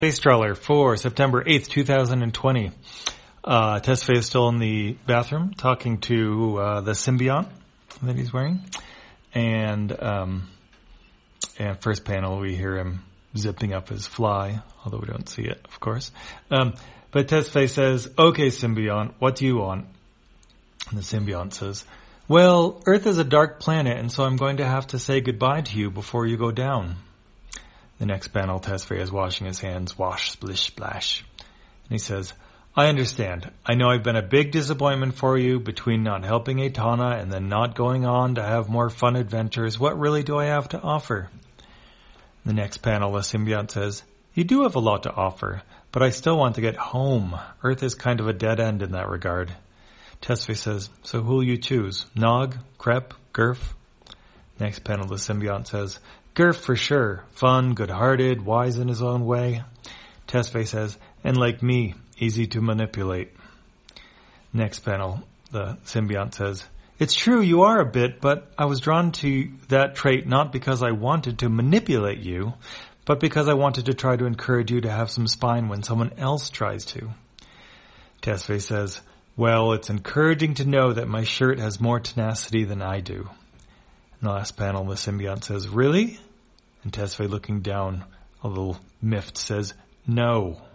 Space Trawler for September 8th, 2020. Tesfaye is still in the bathroom talking to the symbiont that he's wearing. And first panel, we hear him zipping up his fly, although we don't see it, of course. But Tesfaye says, "Okay, symbiont, what do you want?" And the symbiont says, "Well, Earth is a dark planet, and so I'm going to have to say goodbye to you before you go down." The next panel, Tesfaye is washing his hands, wash, splish, splash. And he says, "I understand. I know I've been a big disappointment for you between not helping Etana and then not going on to have more fun adventures. What really do I have to offer?" The next panel, the symbiont says, "You do have a lot to offer, but I still want to get home. Earth is kind of a dead end in that regard." Tesfaye says, "So who'll you choose? Nog, Crep, Gurf?" Next panel, the symbiont says, "Gurf for sure. Fun, good-hearted, wise in his own way." Tesfaye says, "And like me, easy to manipulate." Next panel, the symbiont says, "It's true you are a bit, but I was drawn to that trait not because I wanted to manipulate you, but because I wanted to try to encourage you to have some spine when someone else tries to." Tesfaye says, "Well, it's encouraging to know that my shirt has more tenacity than I do." In the last panel, the symbiont says, "Really?" And Tesfaye, looking down, a little miffed, says, "No."